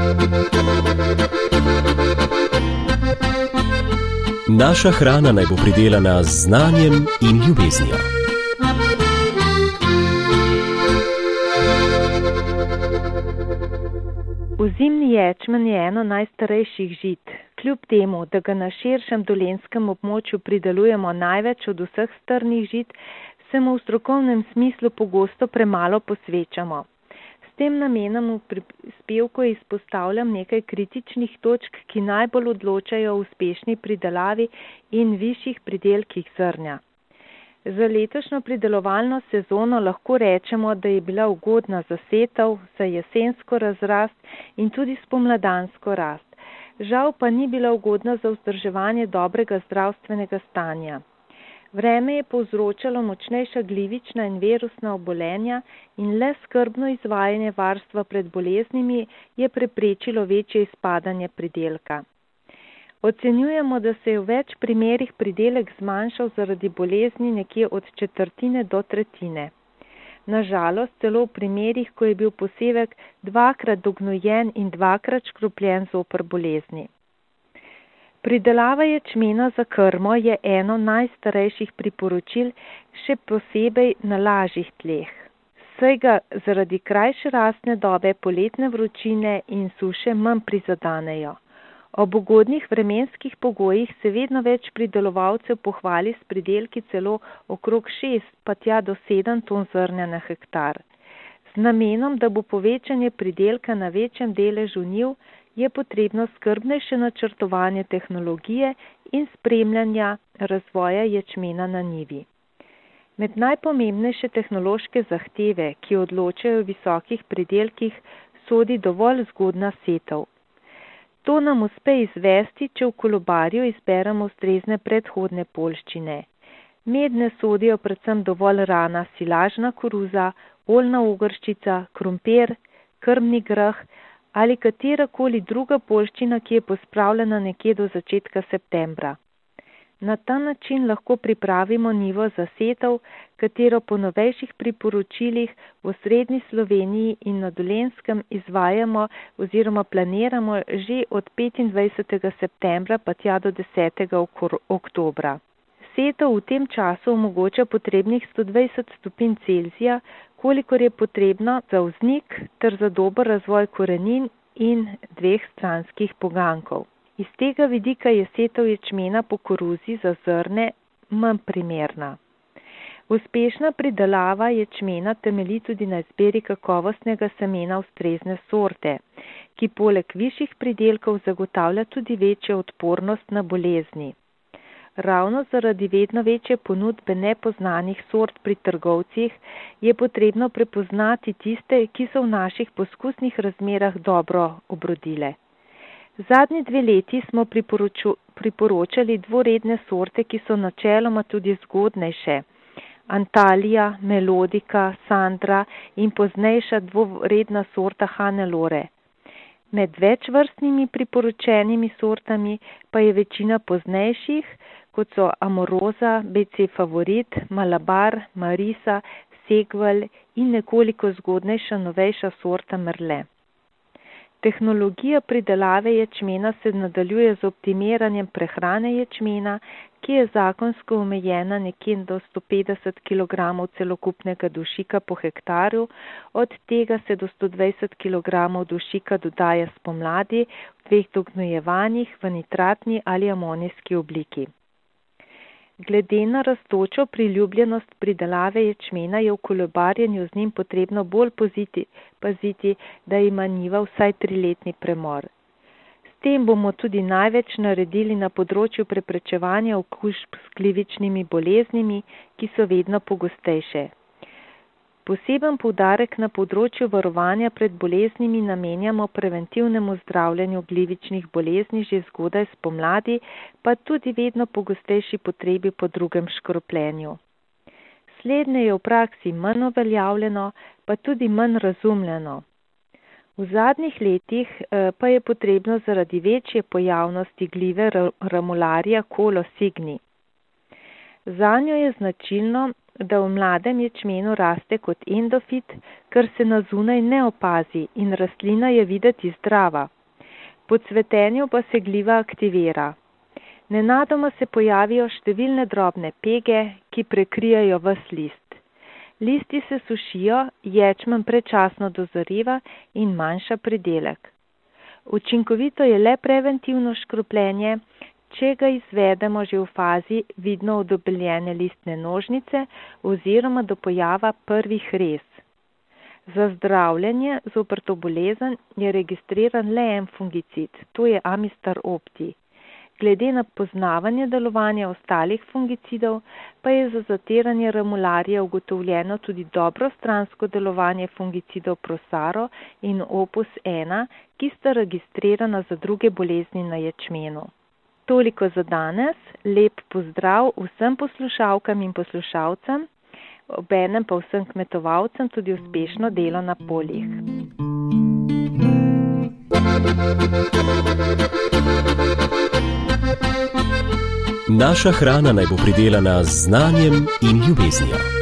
Naša hrana naj bo pridelana z znanjem in ljubeznijo. Ozimni ječmen je eno najstarejših žit. Kljub temu, da ga na širšem dolenjskem območju pridelujemo največ od vseh strnih žit, se mu v strokovnem smislu pogosto premalo posvečamo. S tem namenom v prispevku izpostavljam nekaj kritičnih točk, ki najbolj odločajo o uspešni pridelavi in višjih pridelkih zrnja. Za letošnjo pridelovalno sezono lahko rečemo, da je bila ugodna za setev, za jesensko razrast in tudi spomladansko rast. Žal pa ni bila ugodna za vzdrževanje dobrega zdravstvenega stanja. Vreme je povzročalo močnejša glivična in virusna obolenja in le skrbno izvajanje varstva pred boleznimi je preprečilo večje izpadanje pridelka. Ocenjujemo, da se je v več primerih pridelek zmanjšal zaradi bolezni nekje od 1/4 do 1/3. Nažalost, celo v primerih, ko je bil posevek 2-krat dognojen in 2-krat škropljen zoper bolezni. Pridelava ječmena za krmo je eno najstarejših priporočil, še posebej na lažjih tleh. Saj ga zaradi krajše rastne dobe, poletne vročine in suše manj prizadanejo. Ob ugodnih vremenskih pogojih se vedno več pridelovalcev pohvali s pridelki celo okrog 6 pa tja do 7 ton zrnja na hektar. Z namenom, da bo povečanje pridelka na večjem deležu njiv, je potrebno skrbnejše načrtovanje tehnologije in spremljanja razvoja ječmena na njivi. Med najpomembnejše tehnološke zahteve, ki odločajo o visokih pridelkih, sodi dovolj zgodna setev. To nam uspe izvesti, če v kolobarju izberemo ustrezne predhodne poljščine. Medne sodijo predvsem dovolj rana silažna koruza, oljna ogrščica, krompir, krmni grah ali katerakoli druga poljščina, ki je pospravljena nekje do začetka septembra. Na ta način lahko pripravimo njivo za setev, katero po novejših priporočilih v srednji Sloveniji in na Dolenjskem izvajamo oziroma planiramo že od 25. septembra pa tja do 10. oktobra. Setev v tem času omogoča potrebnih 120 stopinj Celzija, kolikor je potrebno za vznik ter za dober razvoj korenin in 2 stranskih pogankov. Iz tega vidika je setev ječmena po koruzi za zrne manj primerna. Uspešna pridelava ječmena temelji tudi na izbiri kakovostnega semena ustrezne sorte, ki poleg višjih pridelkov zagotavlja tudi večjo odpornost na bolezni. Ravno zaradi vedno večje ponudbe nepoznanih sort pri trgovcih je potrebno prepoznati tiste, ki so v naših poskusnih razmerah dobro obrodile. Zadnji 2 leti smo priporočali dvoredne sorte, ki so načeloma tudi zgodnejše. Antalija, Melodika, Sandra in poznejša dvoredna sorta Hannelore. Med večvrstnimi priporočenimi sortami pa je večina poznejših, kot so Amoroza, BC Favorit, Malabar, Marisa, Segval in nekoliko zgodnejša novejša sorta Merle. Tehnologija pridelave ječmena se nadaljuje z optimiranjem prehrane ječmena, ki je zakonsko omejena nekje do 150 kg celokupnega dušika po hektarju, od tega se do 120 kg dušika dodaja spomladi v 2 dognojevanjih v nitratni ali amonijski obliki. Glede na rastočo priljubljenost pridelave ječmena je v kolobarjenju z njim potrebno bolj paziti, da ima njiva vsaj 3-letni premor. S tem bomo tudi največ naredili na področju preprečevanja okužb s glivičnimi boleznimi, ki so vedno pogostejše. Poseben poudarek na področju varovanja pred boleznimi namenjamo preventivnemu zdravljenju glivičnih bolezni že zgodaj spomladi, pa tudi vedno pogostejši potrebi po drugem škropljenju. Slednje je v praksi manj uveljavljeno, pa tudi manj razumljeno. V zadnjih letih pa je potrebno zaradi večje pojavnosti glive ramularija Colo signi. Zanjo je značilno, da v mladem ječmenu raste kot endofit, kar se na zunaj ne opazi in rastlina je videti zdrava. Po cvetenju pa se gliva aktivira. Nenadoma se pojavijo številne drobne pege, ki prekrijajo ves list. Listi se sušijo, ječmen predčasno dozoreva in manjša pridelek. Učinkovito je le preventivno škropljenje, če ga izvedemo že v fazi vidno odebeljene listne nožnice oziroma do pojava prvih rez. Za zdravljenje zoper to bolezen je registriran le en fungicid, to je Amistar opti. Glede na poznavanje delovanja ostalih fungicidov pa je za zatiranje ramularije ugotovljeno tudi dobro stransko delovanje fungicidov Prosaro in Opus 1, ki sta registrirana za druge bolezni na ječmenu. Toliko za danes, lep pozdrav vsem poslušalkam in poslušalcem, obenem pa vsem kmetovalcem tudi uspešno delo na poljih. Naša hrana naj bo pridelana z znanjem in ljubeznijo.